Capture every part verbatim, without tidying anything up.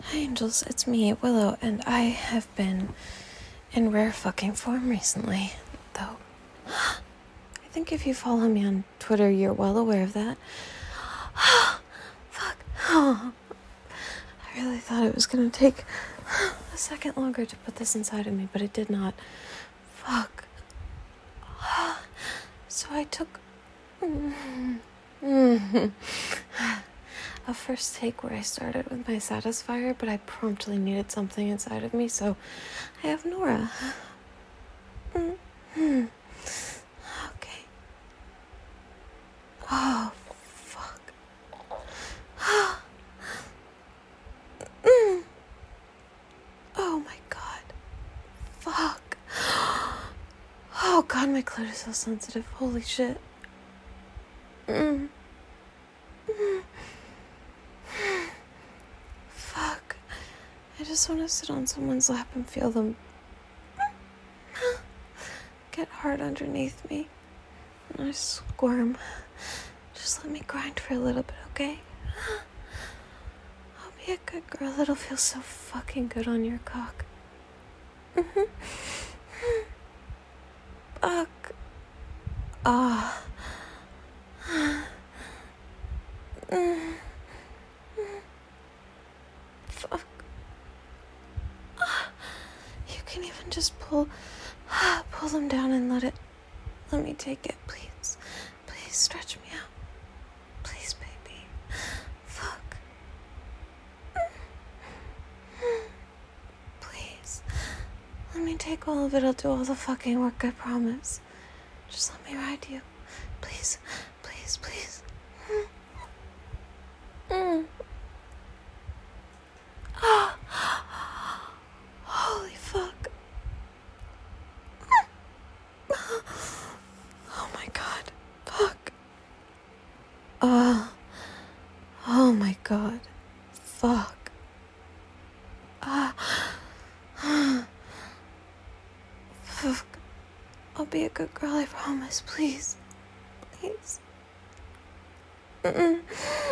Hi Angels, it's me, Willow, and I have been in rare fucking form recently, though. I think if you follow me on Twitter, you're well aware of that. Fuck. I really thought it was gonna take a second longer to put this inside of me, but it did not. Fuck. So I took a first take where I started with my Satisfier, but I promptly needed something inside of me, so I have Nora. Okay. Oh, fuck. Oh my god. Fuck. Oh god, my clit is so sensitive. Holy shit. Mm. Mm. Fuck. I just want to sit on someone's lap and feel them get hard underneath me. And I squirm. Just let me grind for a little bit, okay? I'll be a good girl. It'll feel so fucking good on your cock. Mm-hmm. Fuck. Ah. Mm. Fuck. You can even just pull, pull them down and let it, let me take it, please. Please stretch me out. Please, baby. Fuck. Please. Let me take all of it. I'll do all the fucking work, I promise. Just let me ride you. Please. Please, please. Mm. Ah. Holy fuck. Oh my god. Fuck. Uh. Oh my god. Fuck. Ah. Uh. Fuck. I'll be a good girl, I promise. Please. Please. Mm-mm.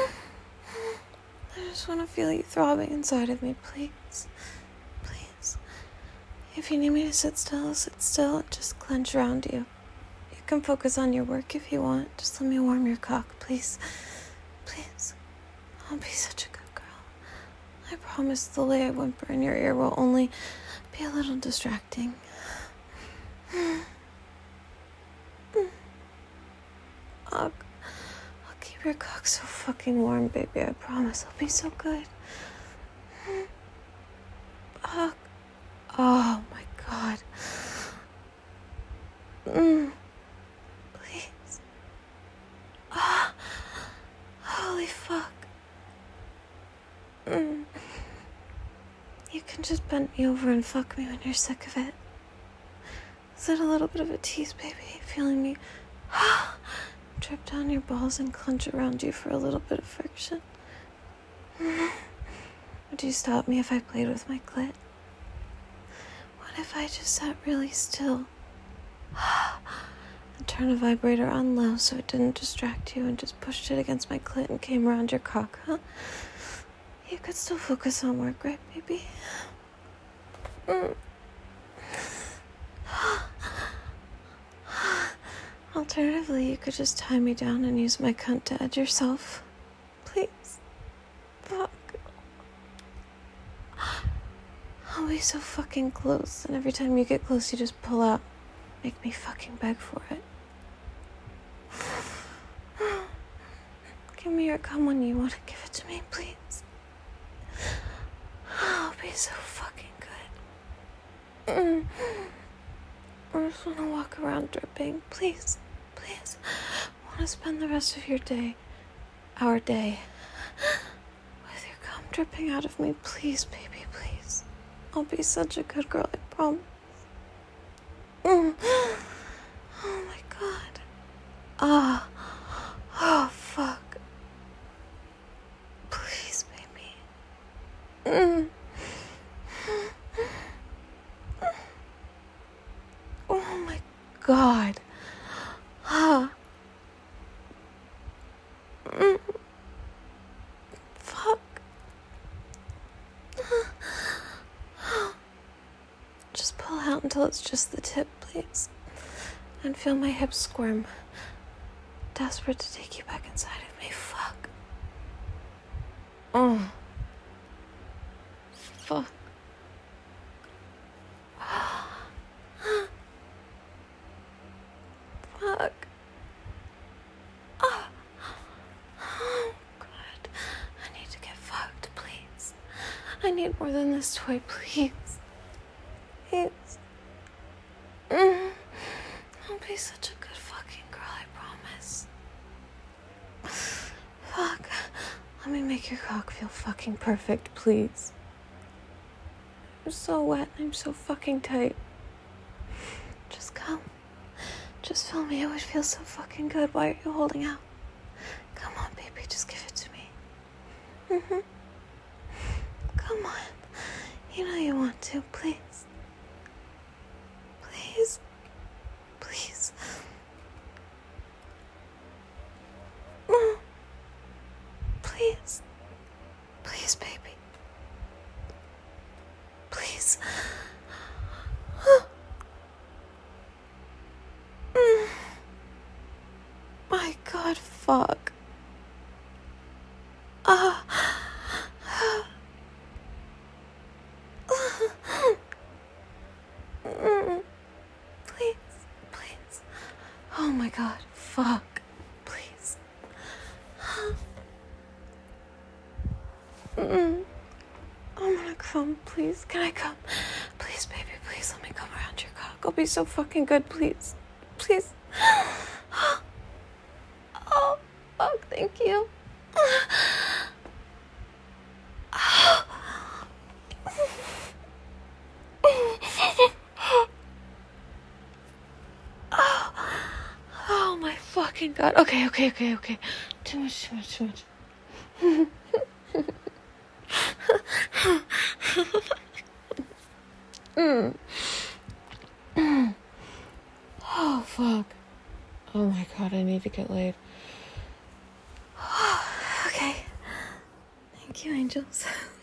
I just want to feel you throbbing inside of me, please. Please. If you need me to sit still, I'll sit still and just clench around you. You can focus on your work if you want. Just let me warm your cock, please. Please. I'll be such a good girl. I promise the lay I whimper in your ear will only be a little distracting. I'll, I'll keep your cock so fucking warm, baby. I promise. I'll be so good. Fuck. Oh my god. Mm. Please. Ah. Holy fuck. Mm. You can just bend me over and fuck me when you're sick of it. Is it a little bit of a tease, baby? Feeling me drip down your balls and clench around you for a little bit of friction? Would you stop me if I played with my clit? What if I just sat really still and turned a vibrator on low so it didn't distract you and just pushed it against my clit and came around your cock, huh? You could still focus on work, right, baby? Mm. Alternatively, you could just tie me down and use my cunt to edge yourself. Please. Fuck. I'll be so fucking close, and every time you get close, you just pull out. Make me fucking beg for it. Give me your cum when you want to give it to me, please. I'll be so fucking good. Mm. I just want to walk around dripping. Please, please. I want to spend the rest of your day, our day, with your cum dripping out of me. Please, baby, please. I'll be such a good girl, I promise. Mm. Oh my god. Ah. Oh, fuck. Please, baby. Mm. Oh my god. Ah. Mm. Fuck. until it's just the tip, please. And feel my hips squirm. Desperate to take you back inside of me. Fuck. Oh. Fuck. Fuck. Oh. Oh, God. I need to get fucked, please. I need more than this toy, please. Please. Mm. I'll be such a good fucking girl, I promise. Fuck. Let me make your cock feel fucking perfect, please. I'm so wet. I'm so fucking tight. Just come. Just feel me. It would feel so fucking good. Why are you holding out? Come on, baby. Just give it to me. Mm-hmm. Come on. You know you want to. Please. Please. Please. Mm. Please. Please, baby. Please. Mm. My God, fuck. Ah. Mm. Please, please. Oh my God, fuck. Please. Mm. I'm gonna come, please. Can I come? Please, baby, please let me come around your cock. I'll be so fucking good, please. Please. Oh, fuck, thank you. Oh my fucking God. Okay, okay, okay, okay. Too much, too much, too much. mm. Oh, fuck. Oh my God, I need to get laid. Okay. Thank you, angels.